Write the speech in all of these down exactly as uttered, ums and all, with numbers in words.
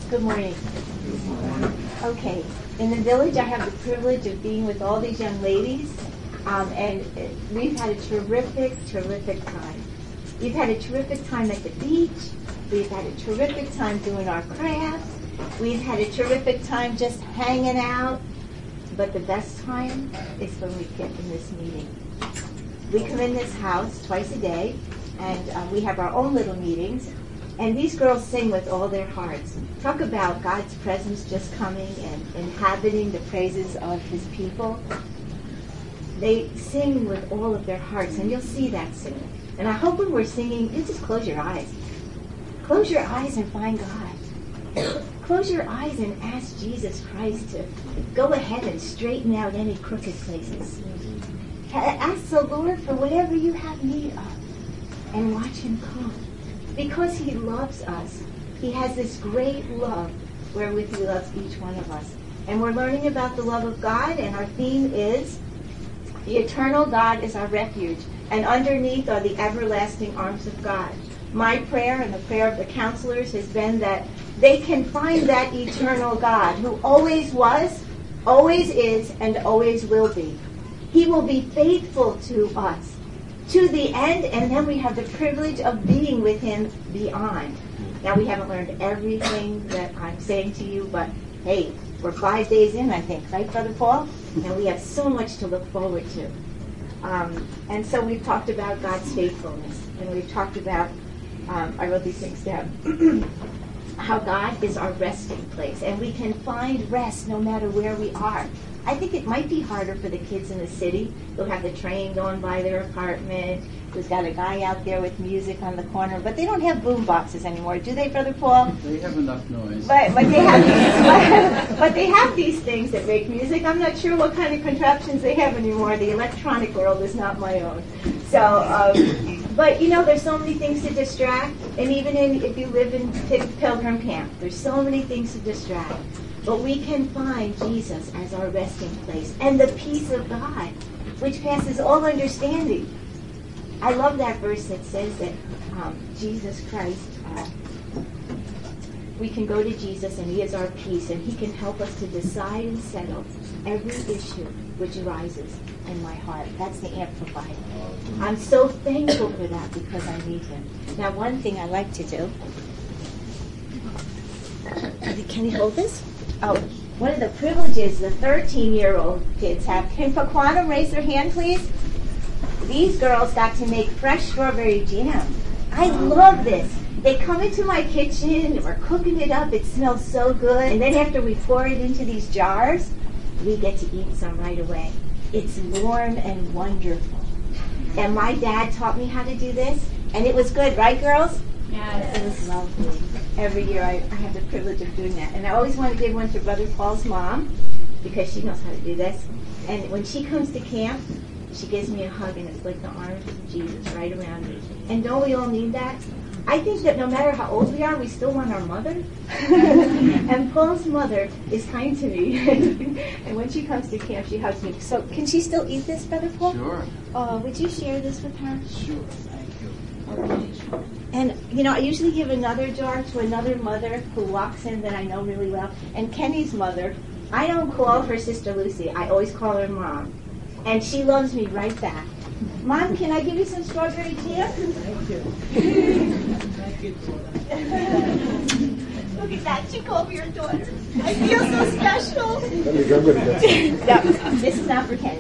Good morning. Okay, in the village I have the privilege of being with all these young ladies, um, and we've had a terrific, terrific time. We've had a terrific time at the beach. We've had a terrific time doing our crafts. We've had a terrific time just hanging out. But the best time is when we get in this meeting. We come in this house twice a day, and uh, we have our own little meetings. And these girls sing with all their hearts. Talk about God's presence just coming and inhabiting the praises of his people. They sing with all of their hearts, and you'll see that singing. And I hope when we're singing, you just close your eyes. Close your eyes and find God. Close your eyes and ask Jesus Christ to go ahead and straighten out any crooked places. Ask the Lord for whatever you have need of, and watch him come. Because he loves us. He has this great love wherewith he loves each one of us. And we're learning about the love of God, and our theme is the eternal God is our refuge, and underneath are the everlasting arms of God. My prayer and the prayer of the counselors has been that they can find that eternal God who always was, always is, and always will be. He will be faithful to us to the end, and then we have the privilege of being with him beyond. Now, we haven't learned everything that I'm saying to you, but hey, we're five days in, I think, right, Brother Paul? And we have so much to look forward to. Um, and so we've talked about God's faithfulness, and we've talked about, um, I wrote these things down, how God is our resting place, and we can find rest no matter where we are. I think it might be harder for the kids in the city who have the train going by their apartment, who's got a guy out there with music on the corner, but they don't have boom boxes anymore, do they, Brother Paul? They have enough noise. But, but, they have these, but, but they have these things that make music. I'm not sure what kind of contraptions they have anymore. The electronic world is not my own. So, um, but you know, there's so many things to distract, and even in, if you live in Pilgrim Camp, there's so many things to distract. But we can find Jesus as our resting place and the peace of God, which passes all understanding. I love that verse that says that um, Jesus Christ, uh, we can go to Jesus and he is our peace, and he can help us to decide and settle every issue which arises in my heart. That's the Amplified. I'm so thankful for that because I need him. Now, one thing I like to do, can you hold this? Oh, one of the privileges the thirteen-year-old kids have. Can Paquanum raise their hand, please? These girls got to make fresh strawberry jam. I love this. They come into my kitchen, we're cooking it up, it smells so good, and then after we pour it into these jars, we get to eat some right away. It's warm and wonderful. And my dad taught me how to do this, and it was good, right, girls? Yes. It was lovely. Every year I, I have the privilege of doing that. And I always want to give one to Brother Paul's mom, because she knows how to do this. And when she comes to camp, she gives me a hug, and it's like the arms of Jesus right around me. And don't we all need that? I think that no matter how old we are, we still want our mother. And Paul's mother is kind to me. And when she comes to camp, she hugs me. So can she still eat this, Brother Paul? Sure. Oh, would you share this with her? Sure, thank you. Okay. And, you know, I usually give another jar to another mother who walks in that I know really well. And Kenny's mother, I don't call her Sister Lucy. I always call her Mom. And she loves me right back. Mom, can I give you some strawberry jam? Thank you. Thank you, Look at that. She called me her daughter. I feel so special. No, this is not for Kenny.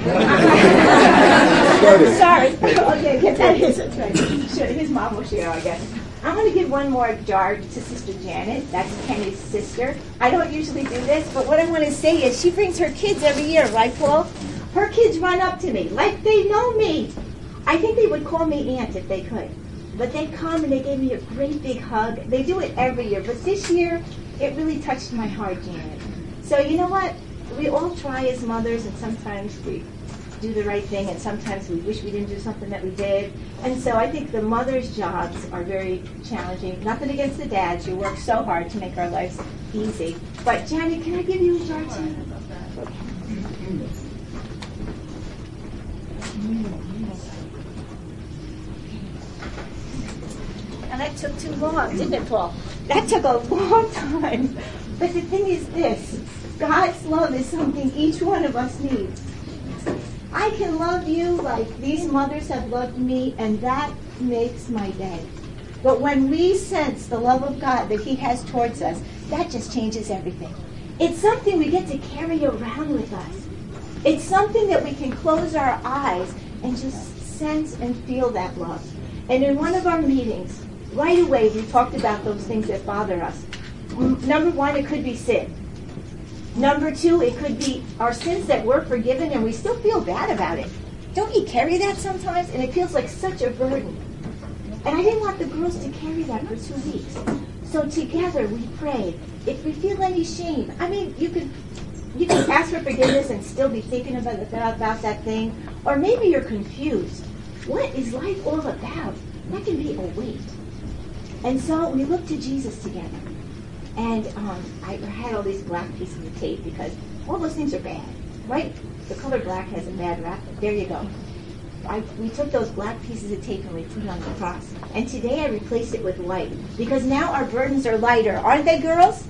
Sorry. Okay, get that is. That's right. Sure, his mom will share, I guess. I'm going to give one more jar to Sister Janet. That's Kenny's sister. I don't usually do this, but what I want to say is she brings her kids every year, right, Paul? Her kids run up to me like they know me. I think they would call me Aunt if they could. But they come and they gave me a great big hug. They do it every year, but this year it really touched my heart, Janet. So you know what? We all try as mothers, and sometimes we do the right thing, and sometimes we wish we didn't do something that we did. And so I think the mothers' jobs are very challenging. Nothing against the dads. You work so hard to make our lives easy. But Janet, can I give you a jar too? And that took too long, didn't it, Paul? That took a long time. But the thing is this, God's love is something each one of us needs. I can love you like these mothers have loved me, and that makes my day. But when we sense the love of God that He has towards us, that just changes everything. It's something we get to carry around with us. It's something that we can close our eyes and just sense and feel that love. And in one of our meetings, right away, we talked about those things that bother us. Number one, it could be sin. Number two, it could be our sins that we're forgiven and we still feel bad about it. Don't you carry that sometimes? And it feels like such a burden. And I didn't want the girls to carry that for two weeks. So together we prayed. If we feel any shame, I mean, you could you can ask for forgiveness and still be thinking about, about that thing. Or maybe you're confused. What is life all about? That can be a weight. And so we looked to Jesus together. And um, I had all these black pieces of tape because all those things are bad, right? The color black has a bad rap. There you go. I, we took those black pieces of tape and we put it on the cross. And today I replaced it with white because now our burdens are lighter, aren't they, girls?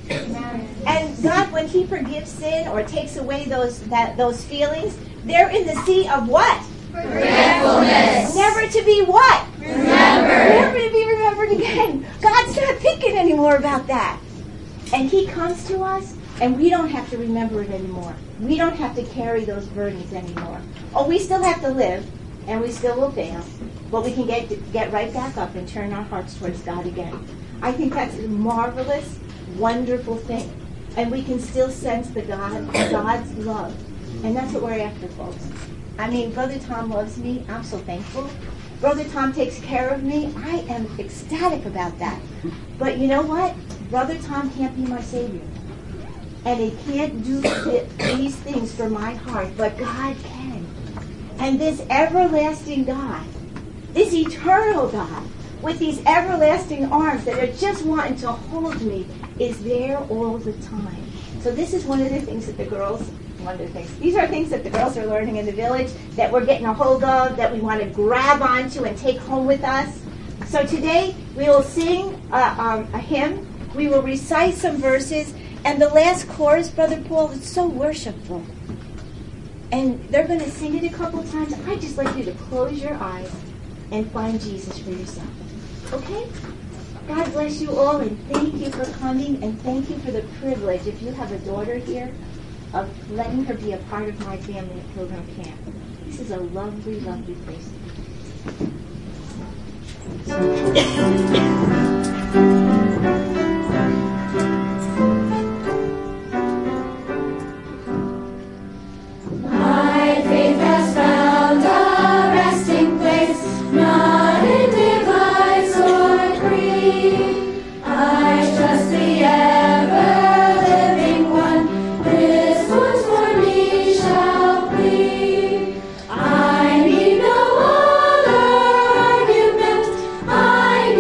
And God, when He forgives sin or takes away those that those feelings, they're in the sea of what? Forgetfulness. Never to be what? Remembered. Never to be remembered again. God's not thinking anymore about that. And He comes to us, and we don't have to remember it anymore. We don't have to carry those burdens anymore. Oh, we still have to live, and we still will fail, but we can get get right back up and turn our hearts towards God again. I think that's a marvelous, wonderful thing. And we can still sense the God, God's love. And that's what we're after, folks. I mean, Brother Tom loves me. I'm so thankful. Brother Tom takes care of me. I am ecstatic about that. But you know what? Brother Tom can't be my Savior. And he can't do th- these things for my heart, but God can. And this everlasting God, this eternal God, with these everlasting arms that are just wanting to hold me, is there all the time. So this is one of the things that the girls, one of the things, these are things that the girls are learning in the village, that we're getting a hold of, that we want to grab onto and take home with us. So today we will sing uh, um, a hymn, we will recite some verses, and the last chorus, Brother Paul, is so worshipful. And they're going to sing it a couple times. I'd just like you to close your eyes and find Jesus for yourself. Okay? God bless you all, and thank you for coming, and thank you for the privilege, if you have a daughter here, of letting her be a part of my family at Pilgrim Camp. This is a lovely, lovely place. I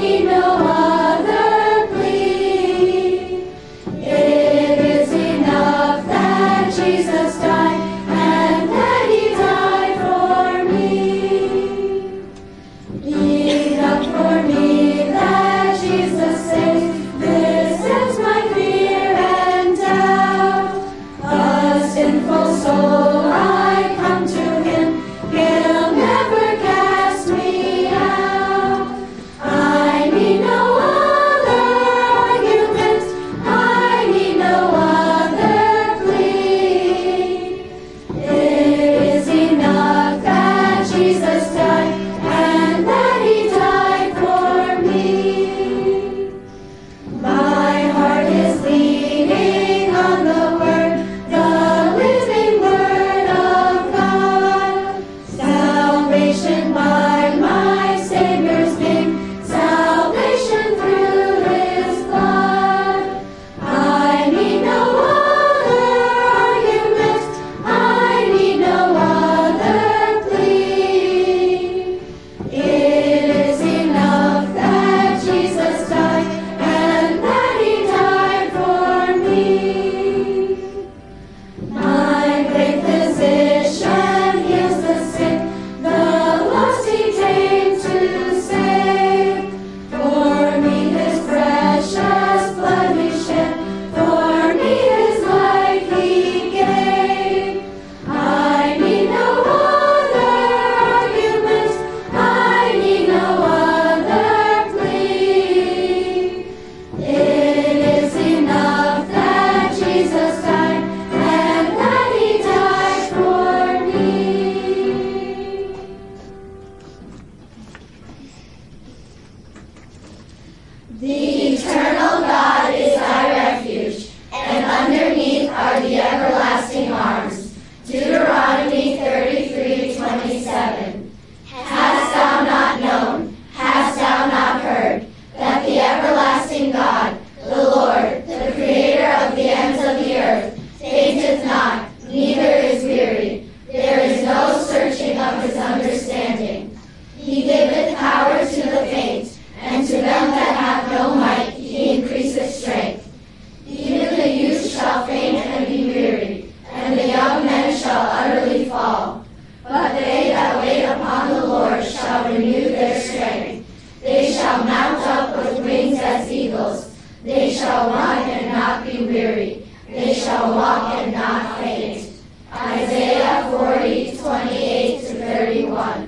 run and not be weary. They shall walk and not faint. Isaiah forty, twenty-eight to thirty-one.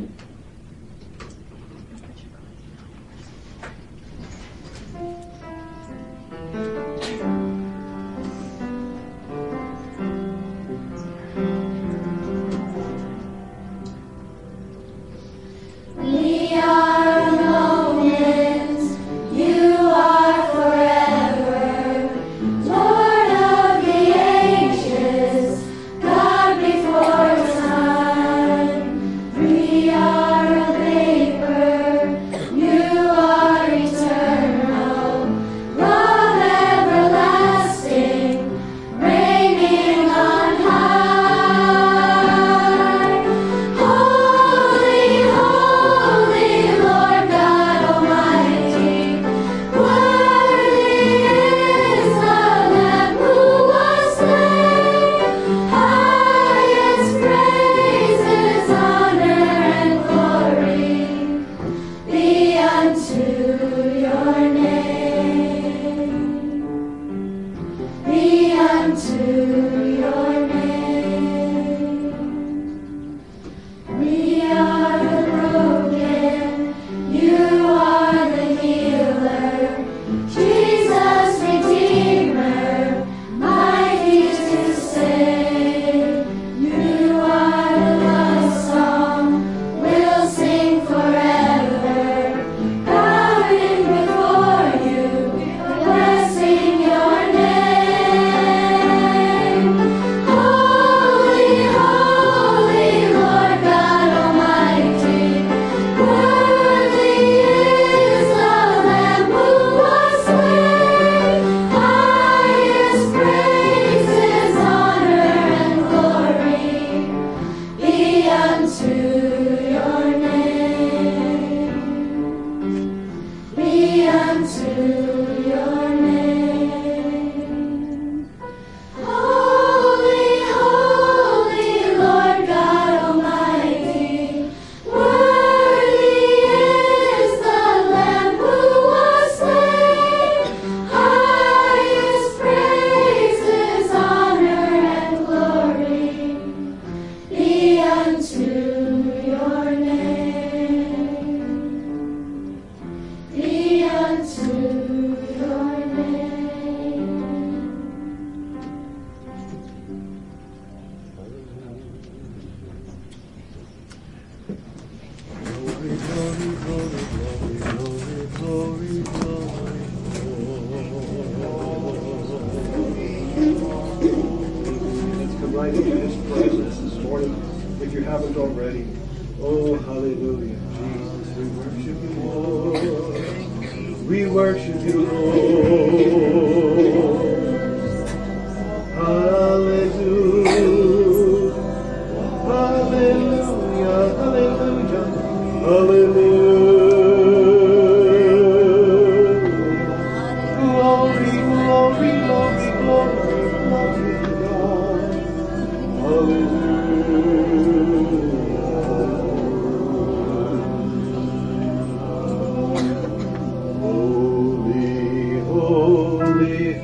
We are a moment, you are forever, Lord of the ages, God before time. We are a vapor, you are eternal, love everlasting, reigning on high. Holy, holy, Lord God Almighty, worthy is the Lamb who was slain. Highest praises, honor, and glory be unto your name. Be unto your name. We are the broken, you are the healer, Jesus Redeemer, mighty to save. You are the love song, we'll sing forever, bowing before you, blessing your name. Holy, holy, Lord God Almighty, worthy is the Lamb who was slain. Highest praises, honor, and glory be unto your name. Be unto your name. Holy, holy, Lord God Almighty, worthy is the Lamb who was slain. Highest praises, honor, and glory be unto your name. Be unto your name. Glory, glory, glory, glory, glory, glory, glory. Let's come right into His presence this morning, if you haven't already. Oh, hallelujah. Jesus, we worship you, Lord. We worship you, Lord. Hallelujah. Hallelujah. Hallelujah. Hallelujah. Glory, glory, glory, glory, glory to God. Hallelujah. Holy, holy,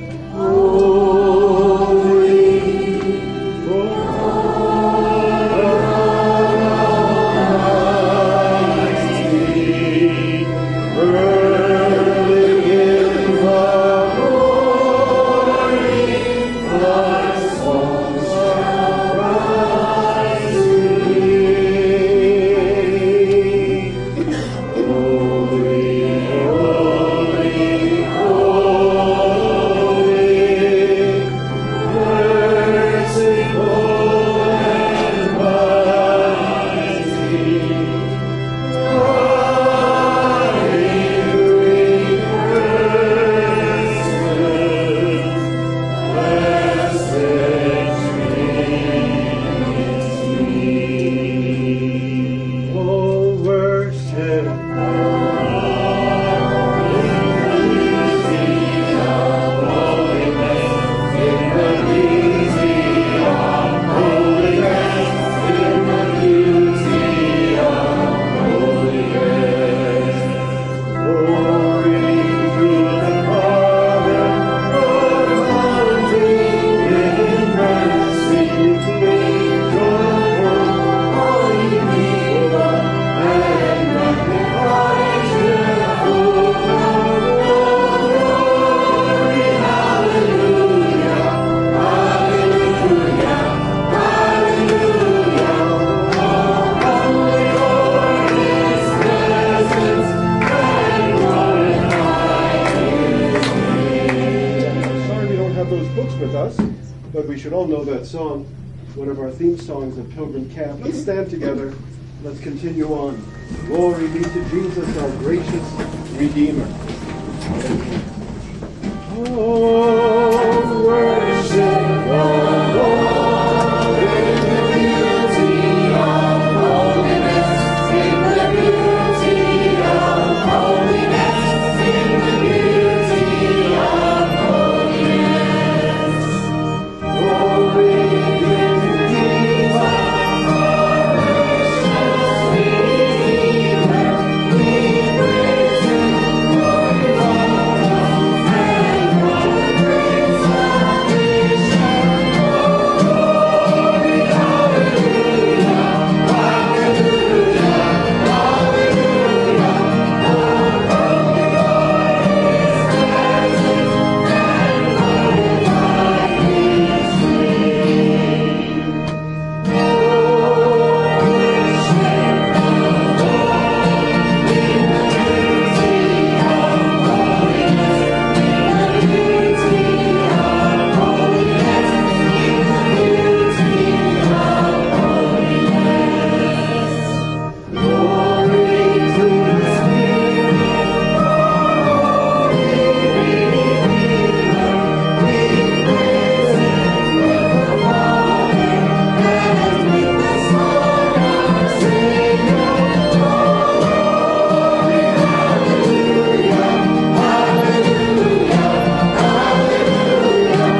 those books with us, but we should all know that song, one of our theme songs at Pilgrim Camp. Let's stand together. Let's continue on. Glory be to Jesus, our gracious Redeemer. Oh, worship the Lord in the beauty of holiness. Sing the beauty of holiness. Sing the beauty of holiness. Glory be to Jesus, our precious Redeemer. We praise you, Lord God of heaven, for great salvation. Glory, hallelujah, hallelujah, hallelujah. Oh, holy God is present, and glorified is He. Oh, worship the Lord in the beauty of holiness, in the beauty of holiness, in the beauty of holiness. Glory to the Spirit, Holy Redeemer. We praise Him with the Father and with the Son, our Savior. Glory, hallelujah, hallelujah, hallelujah.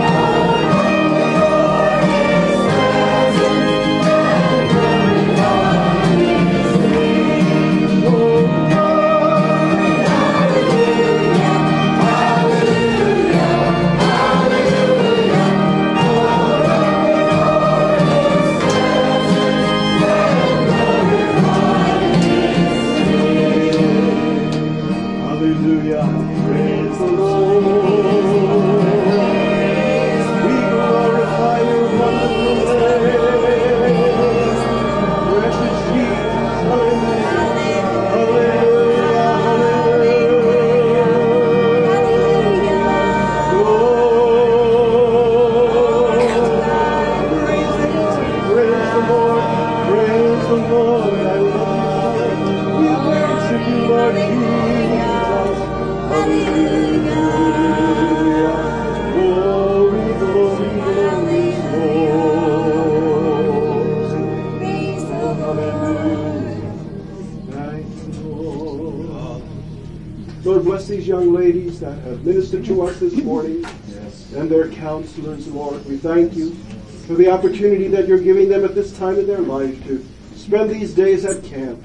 Hallelujah, praise the Lord. We glorify your wonderful name. Precious Jesus, hallelujah, hallelujah, hallelujah. Lord, praise the Lord, praise the Lord, I love you. We worship you, Lord Jesus. Hallelujah. Glory, glory, glory, glory. Hallelujah. Thank you, Lord. Lord, bless these young ladies that have ministered to us this morning and their counselors, Lord. We thank you for the opportunity that you're giving them at this time in their life to spend these days at camp,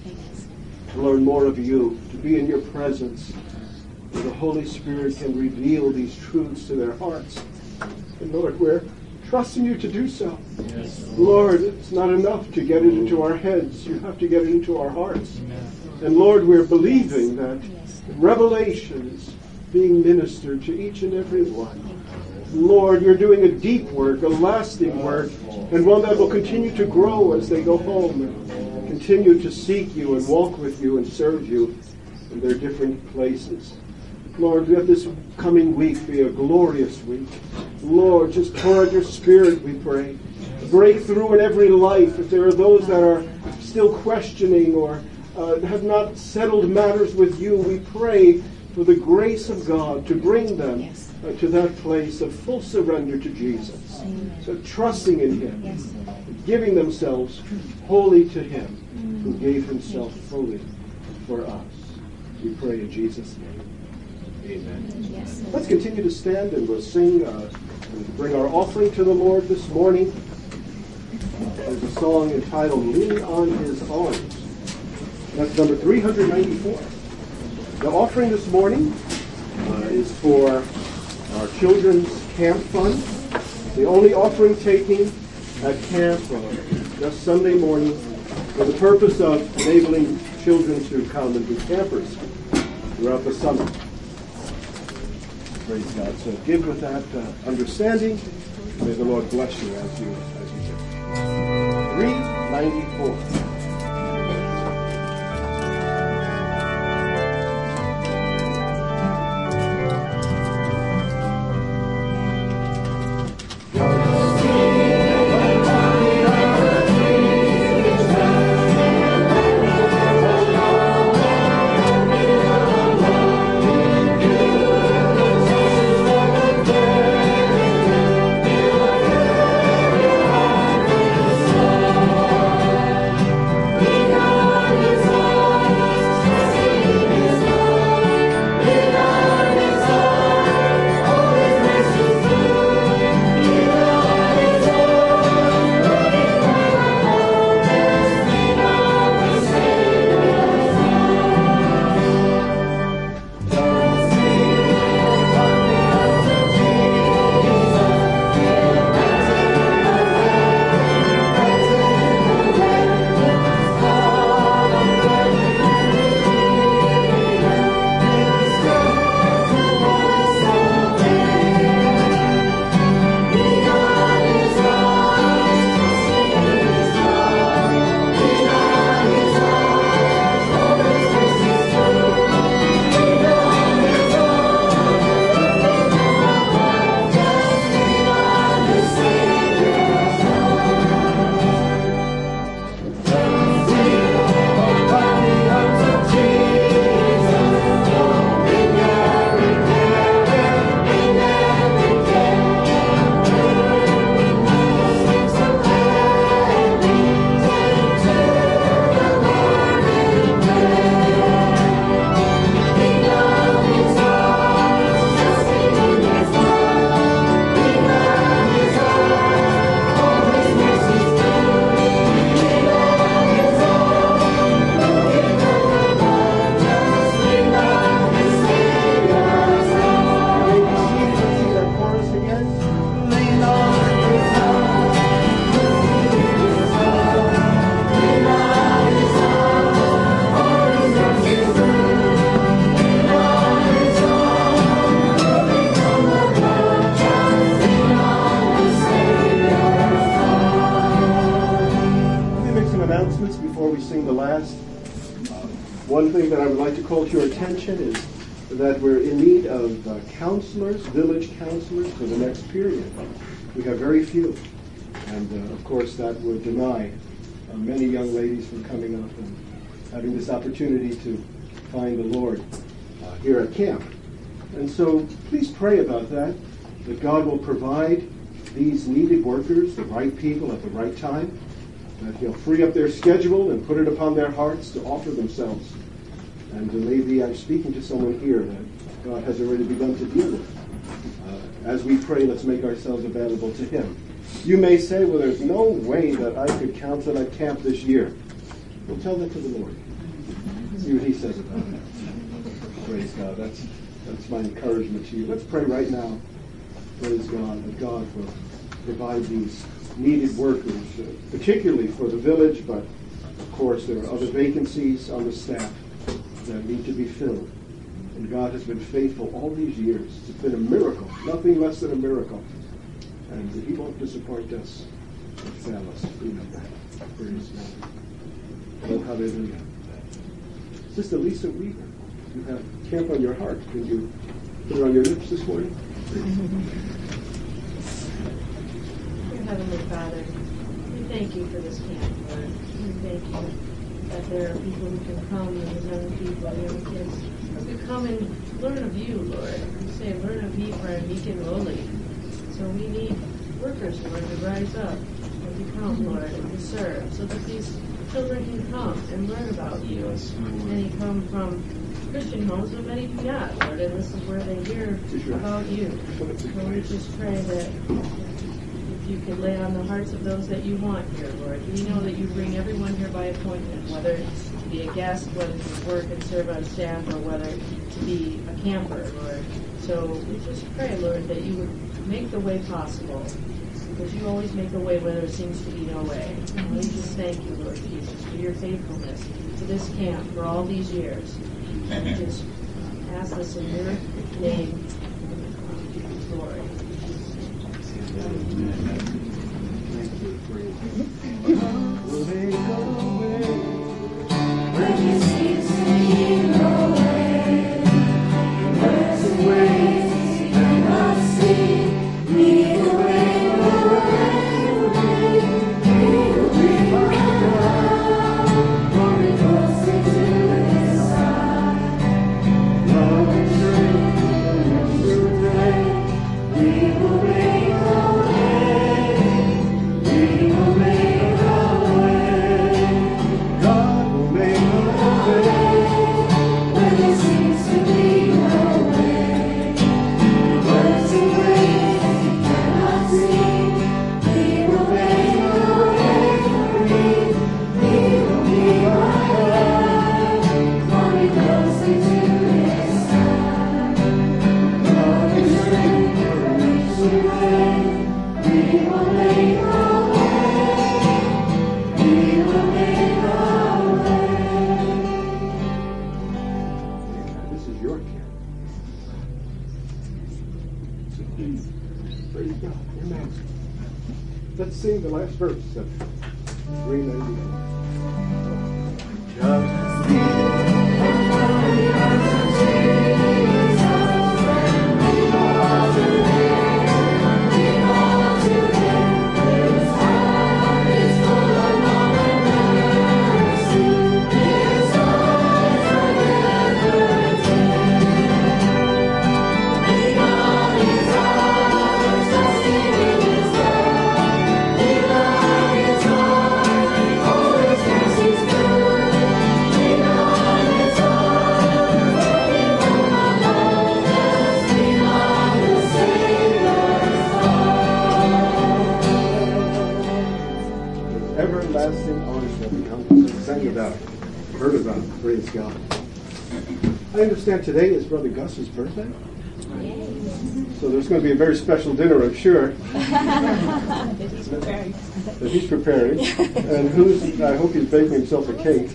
to learn more of you, to be in your presence, where the Holy Spirit can reveal these truths to their hearts. And Lord, we're trusting you to do so. Yes. Lord, it's not enough to get it into our heads. You have to get it into our hearts. And Lord, we're believing that revelation is being ministered to each and every one. Lord, you're doing a deep work, a lasting work, and one that will continue to grow as they go home and continue to seek you and walk with you and serve you in their different places. Lord, let this coming week be a glorious week. Lord, just pour out your Spirit, we pray. Break through in every life. If there are those that are still questioning or uh, have not settled matters with you, we pray for the grace of God to bring them uh, to that place of full surrender to Jesus. So trusting in Him, giving themselves wholly to Him who gave Himself fully for us. We pray in Jesus' name. Amen. Let's continue to stand and we'll sing uh, and bring our offering to the Lord this morning. There's a song entitled Lean on His Arms. That's number three hundred ninety-four. The offering this morning uh, is for our children's camp fund. The only offering taking at camp uh, just Sunday morning for the purpose of enabling children to come and be campers throughout the summer. Praise God. So give with that uh, understanding. May the Lord bless you as you as you give. three ninety-four. One thing that I would like to call to your attention is that we're in need of uh, counselors, village counselors for the next period. We have very few. And uh, of course that would deny uh, many young ladies from coming up and having this opportunity to find the Lord uh, here at camp. And so please pray about that, that God will provide these needed workers, the right people at the right time, that He'll free up their schedule and put it upon their hearts to offer themselves. And uh, maybe I'm speaking to someone here that God has already begun to deal with. Uh, as we pray, let's make ourselves available to Him. You may say, well, there's no way that I could counsel at camp this year. Well, tell that to the Lord. See what He says about that. Praise God. That's, that's my encouragement to you. Let's pray right now. Praise God, that God will provide these needed workers, uh, particularly for the village, but of course there are other vacancies on the staff that need to be filled. And God has been faithful all these years. It's been a miracle, nothing less than a miracle. And He won't disappoint us or fail us. We know that. Praise God. Oh, hallelujah. Sister Lisa Weaver, you have camp on your heart. Can you put it on your lips this morning? Dear Heavenly Father, we thank you for this camp, Lord. We thank you that there are people who can come, and young people, young kids, who come and learn of you, Lord. You say, learn of me, for I'm meek and lowly. So we need workers, Lord, to rise up and to come, Lord, and to serve, so that these children can come and learn about you. Many come from Christian homes, but many do not, Lord, and this is where they hear about you. So we just pray that if you could lay on the hearts of those that you want here, Lord. We know that you bring everyone here by appointment, whether to be a guest, whether to work and serve on staff, or whether to be a camper, Lord. So we just pray, Lord, that you would make the way possible, because you always make a way where there seems to be no way. And we just thank you, Lord Jesus, for your faithfulness to this camp for all these years. And we just ask this in your name, glory. When you see singing away, birds and waves cannot see, lead the way, away, away, lead away my love, for it goes into the sky. Love and truth, truth and we will make a way, we will make a way. God will make a way. When there seems to be no way, birds and waves cannot see, we will make a way for me, we will be my life, for it goes into the sky. Love and strength reach the way, we will make a way, we will make a way. This is your camp. So, praise God. Amen. Let's sing the last verse of three ninety-eight. Just everlasting arms that we come sang about, heard about. Praise God. I understand today is Brother Gus's birthday. So there's going to be a very special dinner, I'm sure. That he's preparing. That he's preparing. And who's, I hope he's baking himself a cake.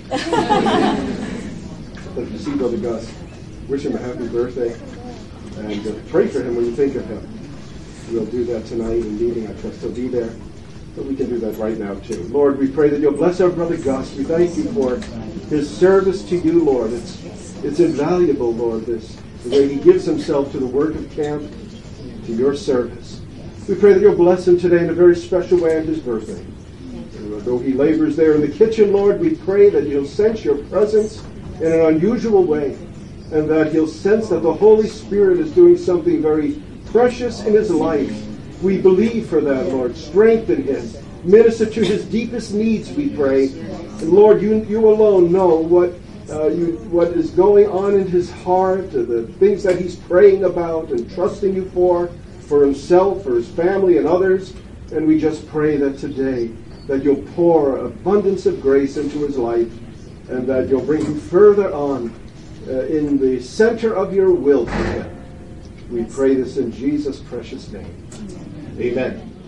But if you see Brother Gus, wish him a happy birthday. And uh, pray for him when you think of him. We'll do that tonight in meeting. I trust he'll be there. But we can do that right now too. Lord, we pray that you'll bless our brother Gus. We thank you for his service to you, Lord. It's it's invaluable, Lord, this the way he gives himself to the work of camp, to your service. We pray that you'll bless him today in a very special way on his birthday. And though he labors there in the kitchen, Lord, we pray that you'll sense your presence in an unusual way, and that he'll sense that the Holy Spirit is doing something very precious in his life. We believe for that, Lord. Strengthen him. Minister to his deepest needs, we pray. And Lord, you you alone know what uh, you what is going on in his heart, uh, the things that he's praying about and trusting you for, for himself, for his family and others. And we just pray that today that you'll pour abundance of grace into his life, and that you'll bring him further on uh, in the center of your will for him. We pray this in Jesus' precious name. Amen.